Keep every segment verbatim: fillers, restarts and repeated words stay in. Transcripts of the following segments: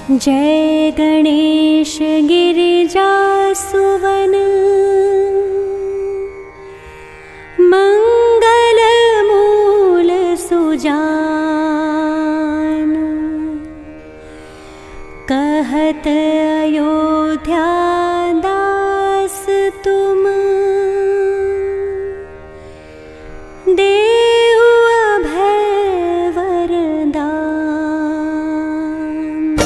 जय गणेश गिरिजा सुवन मंगल मूल सुजान। कहत अयोध्या दास तुम देहु अभय वरदान।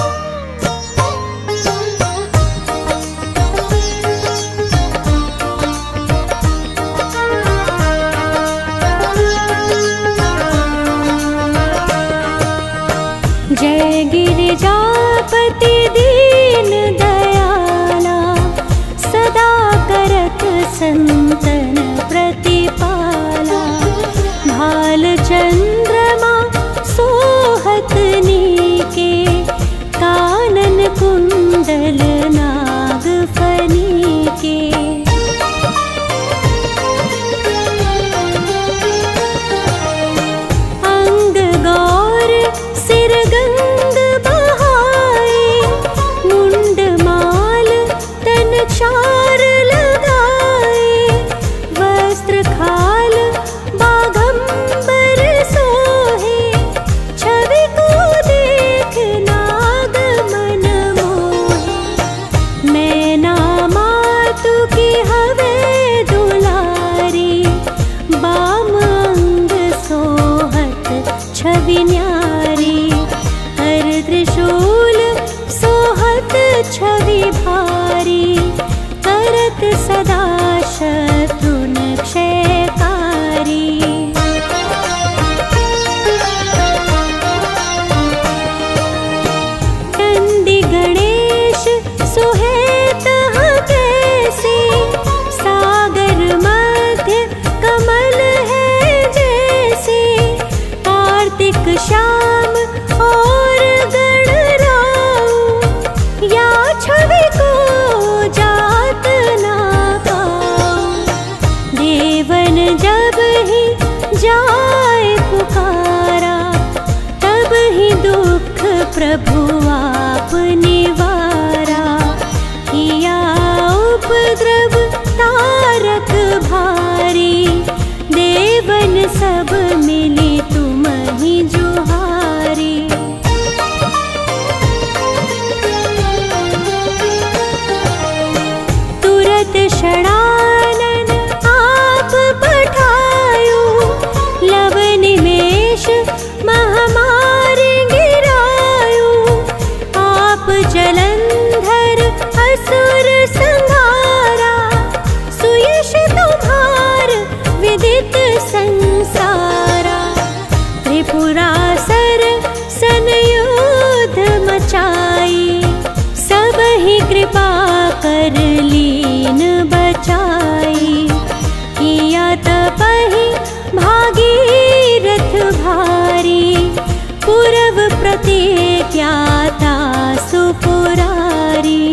जय गिरिजापति दीन दयाला, सदा करत संतन प्रतिपाला। भाल चंद्रमा सोहत नीके, कानन कुंडल नाग फनीके। अंग गौर सिर गंग बहाए, मुंड माल तन चार लगाए। वस्त्र खाल बाघंबर सोहे, छवि को देख नाग मन मोहे। मैना मातु की हवे दुलारी, बाम अंग सोहत छवि न्यारी। हर त्रिशूल सोहत छवि भारी, करत सदा शत्रुन क्षयकारी। नंदी गणेश सोहे तहाँ कैसे, सागर मध्य कमल है जैसे। कार्तिक श्याम और गणराऊ, या छवि को जात ना पाऊं। देवन जब ही जाए पुकारा, तब ही दुख प्रभु आप निवारा। किया उपद्रव तारक भारी, देवन सब मिली तुम ही जुहारी। तुरत षडानन आप पठायो, लव निमेष महामारी गिरायो। आप जलंधर असुर संहारा, सुयश तुम्हार विदित संसारा। त्रिपुरासुर संयुद्ध मचाई, सब ही कृपा कर लीन बचाई। किया तपहि भागीरथ भारी, पूरव प्रतिज्ञाता सुपुरारी।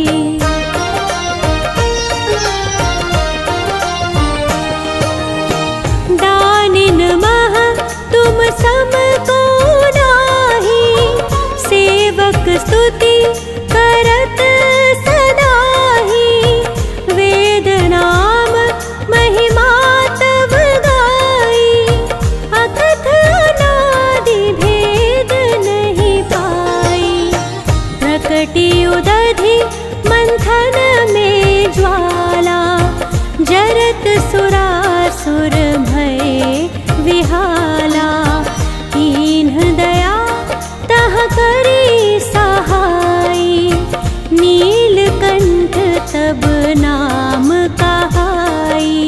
दानिन मह तुम सम को नाही, सेवक स्तुति करत सदाही। वेद नाम महिमा तब गाई, अकथ अनादि भेद नहीं पाई। प्रकटी उदधि मंथन में ज्वाला, जरत सुरासुर भय विहाला। कीन्ह दया तह करी सहाई, नीलकंठ तब नाम कहाई।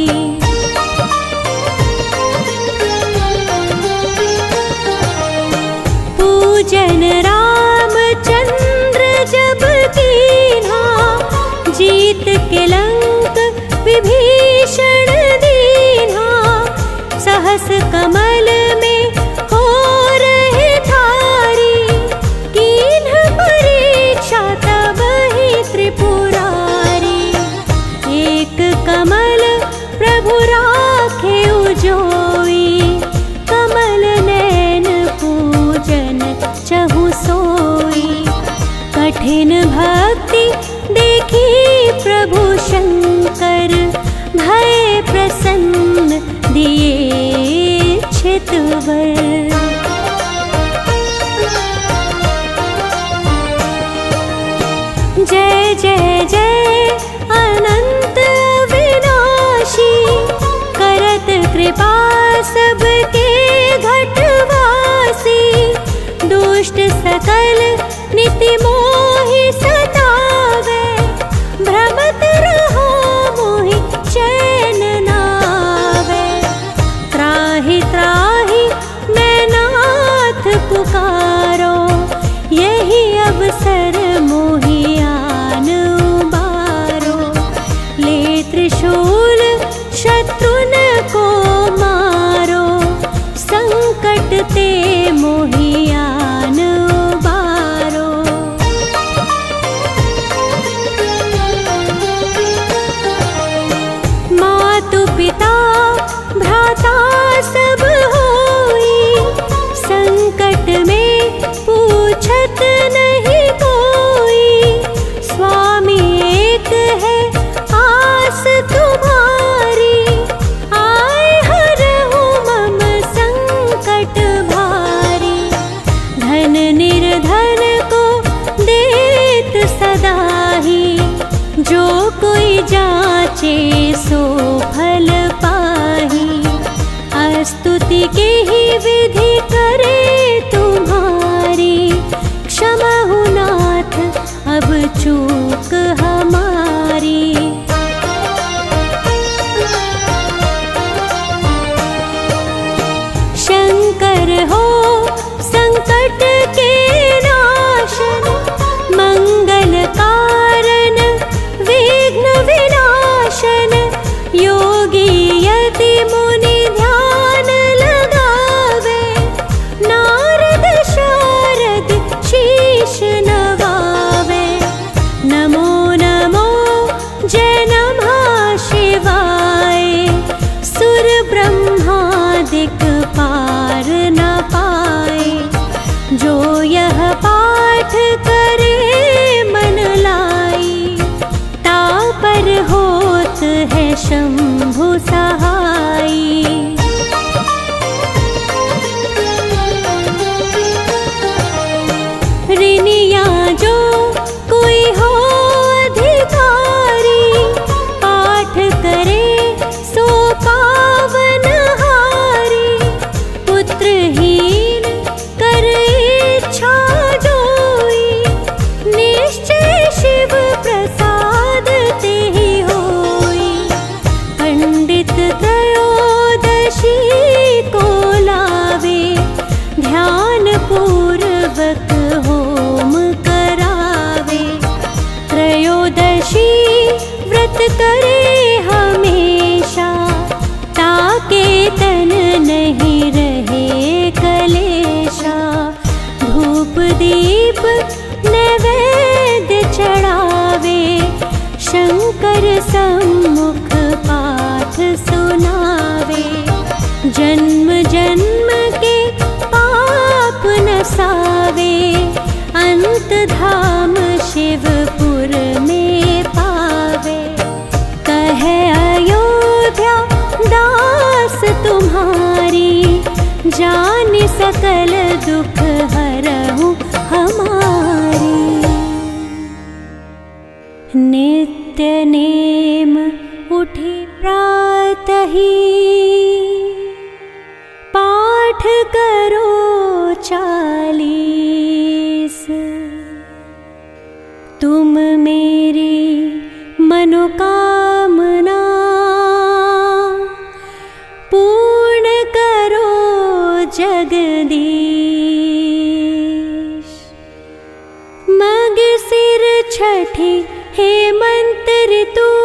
पूजन रामचंद्र जब कीन्हा, जीत के लंक विभीषण दीन्हा। सहस कमल में हो रहे थारी, कीन्ह परीक्षा तब ही त्रिपुरारी। एक कमल प्रभु राखे उजोई, कमल नैन पूजन चहु कठिन भक्ति देखी प्रभु शंकर, भय प्रसन्न दिए छित वर। जय जय जय अनंत विनाशी, करत कृपा सबके घटवासी। दुष्ट सकल निति मोहि सतावे, भ्रमत रहो मोहि चैन नावे। त्राहि त्राहि मैं नाथ पुकारो, यही अवसर मोहि आन उबारो। ले त्रिशूल शत्रुन को मारो, संकट ते मोहि आन उबारो। मातु पिता भ्राता सब होई, संकट में पूछत नहीं कोई। स्वामी एक है आस तुम्हारी, आए हरहु मम संकट भारी। धन निर्धन को देत सदाही, जो कोई जाचे सो फल पाही। स्तुति के ही विधि करे तुम्हारी, क्षमा नाथ अब चूक हमारी। शंकर हो संकट के नाशन, मंगल कारण विघ्न विनाशन। योगी यति मुनि ध्यान लगावे, नारद शारद शीश नवावे। नमो नमो जय नमः शिवाय, सुर ब्रह्मादिक पार न पाए। जो यह पाठ करे मन लाई, तापर होत है शंभु सहाई। ऋणिया जो कोई हो अधिकारी, पाठ करे सो पावन हारी। पुत्रहीन कर इच्छा जोई, निश्चय शिव प्रसाद ते ही होई। पंडित त्रयोदशी को लावे, ध्यान पूर्वक होम करावे। त्रयोदशी व्रत करे हमेशा, ताके तन नहीं रहे कलेशा। धूप दीप नैवेद्य चढ़ावे, शंकर सम्मुख पाठ सुनावे। जन्म जन्म के पाप नसावे, अंत धाम शिवपुर में पावे। कहे अयोध्या दास तुम्हारी, जान सकल दुख हरहु हमारी। नित्य नेम उठी प्रातहि, पाठ करो चालीस। तुम मेरी मनोकामना, पूर्ण करो जगदीश। मग सिर छठे हेमंत ऋतु,